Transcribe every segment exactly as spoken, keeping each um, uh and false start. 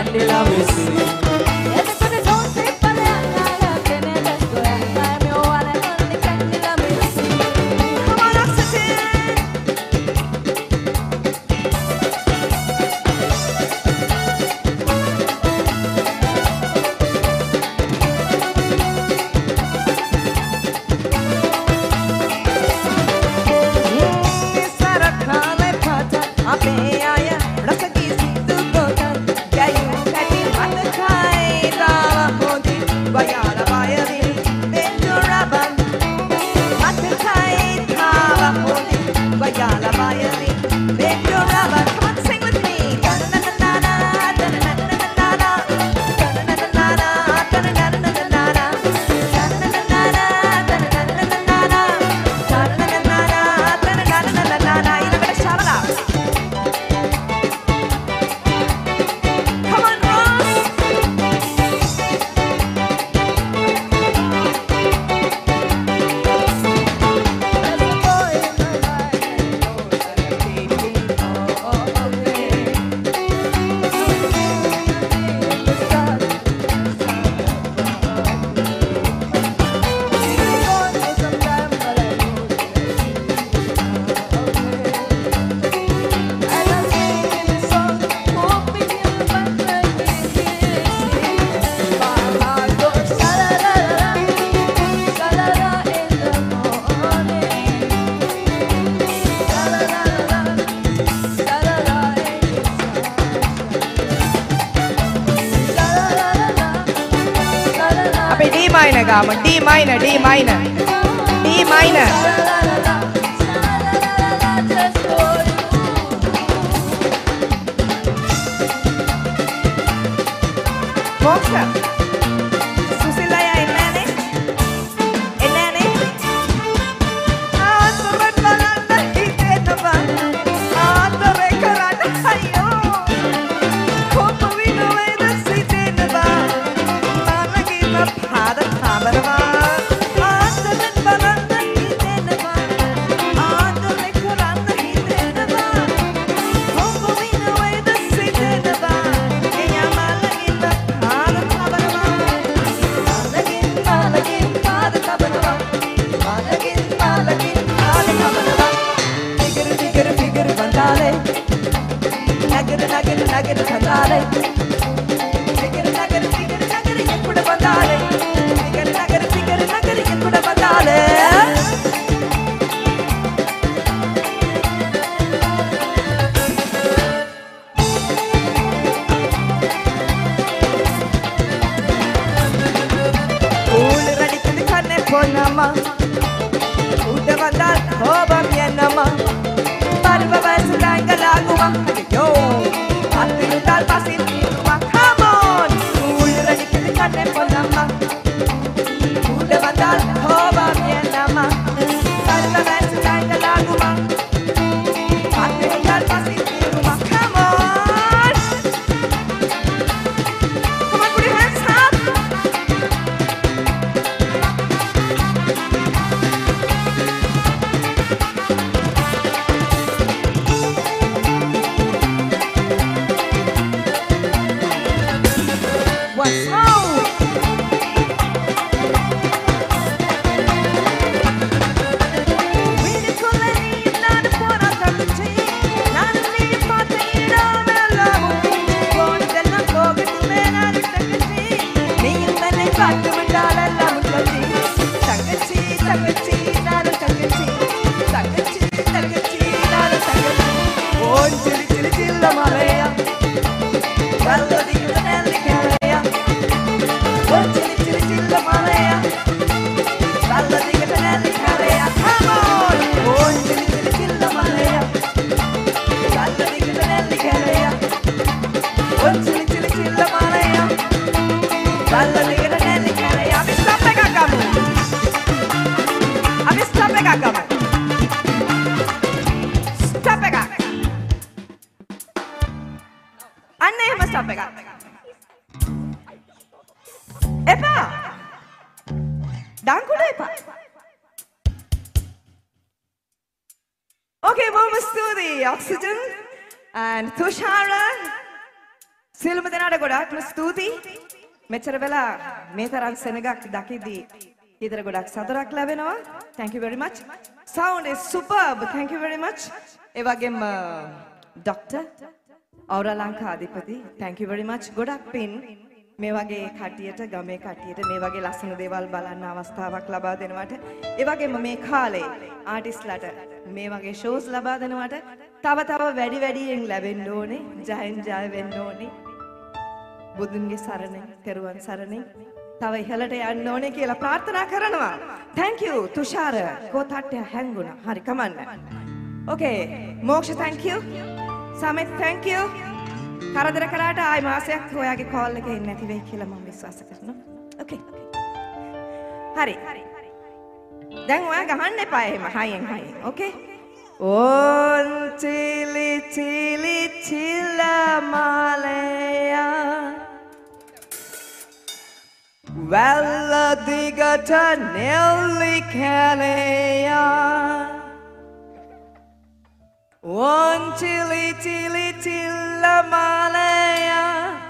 candela mesi. D minor gama, D minor, D minor, D minor. Moksha, Susilaya enane, enane. Aasore balanda hite nava, aasore karana hayo. Kopa vino veda site nava, malagi na phada thamarava. Aasore balanda hite nava, aasore karana hite nava. Kopa vino veda site nava, kya malagi na phada thamarava. Malagi malagi phada thamarava, malagi malagi phada thamarava. Figure figure figure bandale, nagara nagara nagara bandale. Figure nagara figure nagara eppudu bandale, figure nagara figure nagara eppudu bandale. Ulu radikkudu kanne ponnamma, uda vandal kobam yennamma. Parva vasalangalaguva, yo, athilu dal pasil niruma. Come on, ulu radikkudu kanne ponnamma, uda vandal kobam yennamma. Parva vasalangalaguva, athilu dal pasil niruma. Come on, come on, put your hands up. What's wrong? Vini kolani nana pora tamchi, nana ni pate ina melavu. Pon della koge tume nana takchi, ni mane pattu mandala lamukati. Takchi takchi nana takchi, takchi takchi nana takchi. On chili chili chilla malaya, vallo di canelli calaya. On chili chili chilla malaya, vallo di canelli calaya. Come on, on chili chili chilla malaya, vallo di canelli calaya. On chili chili chilla malaya, vallo di canelli calaya. Abbi stoppe cagamu, abbi stoppe cagamu, stoppe cagamu. Anne hema stoppe cagamu. Epa, dankula epa. Okay, Mama Studi, Oxygen, and Tushara. සියලුම දෙනාට ගොඩාක්ම ස්තුතියි. මෙච්චර වෙලා මේ තරම් සෙනගක් දකිද්දී ඊතර ගොඩක් සතුටක් ලැබෙනවා. Thank you very much. Sound is superb. Thank you very much. ඒ වගේම Doctor Aura Lankadipati. Thank you very much. ගොඩක් පින් මේ වගේ කට්ටියට ගමේ කට්ටියට මේ වගේ ලස්සන දේවල් බලන්න අවස්ථාවක් ලබා දෙනවට. ඒ වගේම මේ කාලේ ආටිස්ට්ලාට මේ වගේ ෂෝස් ලබා දෙනවට තව තව වැඩි වැඩියෙන් ලැබෙන්න ඕනේ. ජයෙන් ජය වෙන්න ඕනේ. බුදුන්ගේ සරණෙන්, තෙරුවන් සරණෙන් තව ඉහළට යන්න ඕනේ කියලා ප්‍රාර්ථනා කරනවා. Thank you Thushara. කොතට්ටය හැංගුණා. හරි කමන්න. Okay. මොක්ෂ thank you. Samith thank you. කරදර කරාට ආයි මාසයක් ඔයාගේ කෝල් එකේ ඉන්නේ නැති වෙයි කියලා මම විශ්වාස කරනවා. Okay. හරි. දැන් ඔයා ගහන්න එපා එහෙම හයියෙන් හයියෙන්. Okay. On tili tili tila malaya Valla digata nelli kaleya On tili tili tila malaya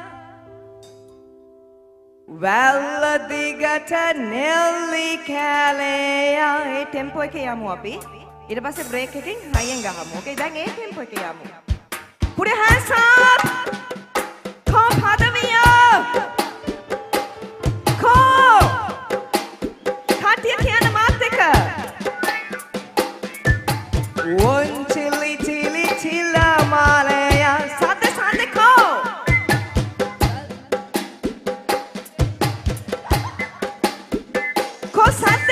Valla digata nelli kaleya ඒ ටෙම්පෝ එකේ යමු අපි ඊට පස්සේ බ්‍රේක් එකකින් හයියෙන් ගහමු. ඕකේ දැන් ඒ ටෙම්පෝ එකේ යමු. Put your hands up. Kom Padaviya. Kom. කට්ටිය කියන මාත් එක්ක. One chili chili chilla malaya. සද්ද සද්ද කෝ. කෝ සද්ද.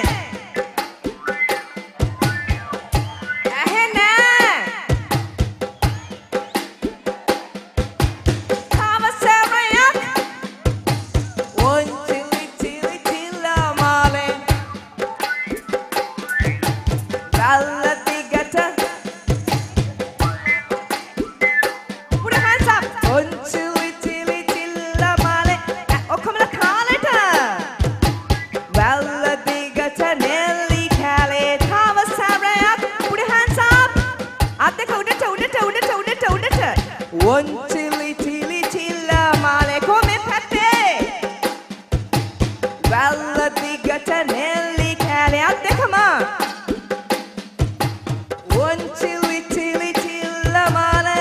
One chili chili chilla male come patte Valla digata nelli kale addekama One chili chili chilla male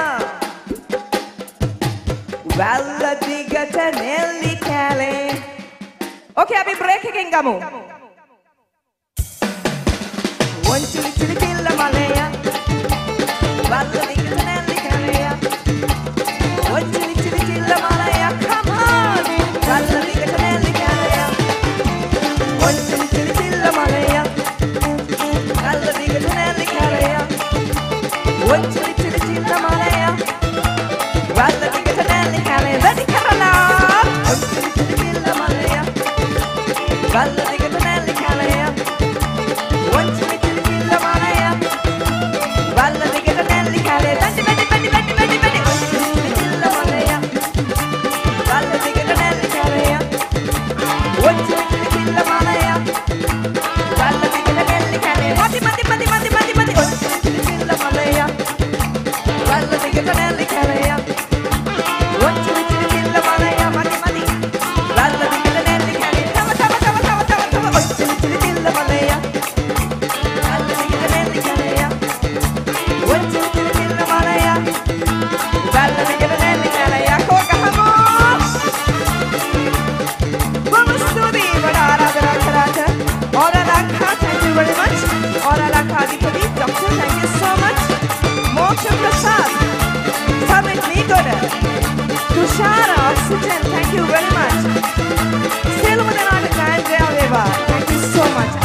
Valla digata nelli kale Okay අපි break එකෙන් ගමු One chili chili chilla male Valla digata nelli kale One chili chili chilla malaya, come on! Valla digata nelli kaleya. One chili chili chilla malaya. Valla digata nelli kaleya. One chili chili chilla malaya. Valla digata nelli kaleya. Ready karala. One chili chili chilla malaya. Valla digata nelli kaleya. One chili chili chilla malaya. Valla digata nelli kaleya. Ready ready ready ready ready ready. Valla digata nelli kaleya. One chili chili chilla malaya. Valla digata nelli kaleya. Mati mati mati mati mati mati. One chili chili chilla malaya. Valla digata nelli kaleya. One chili chili chilla malaya. Mati mati. Valla digata nelli kaleya. Tava tava tava tava tava tava. One chili chili chilla malaya. Valla digata nelli kaleya. One chili chili chilla malaya. Valla digata nelli kaleya. Koka hamo. Aura Lanka, thank you very much. Aura Lanka Adipati, Doctor, thank you so much. Moksha Prasad, Samit Nigoda, Tushara, Oxygen, thank you very much. Selva Denada Kandre Aveva, thank you so much.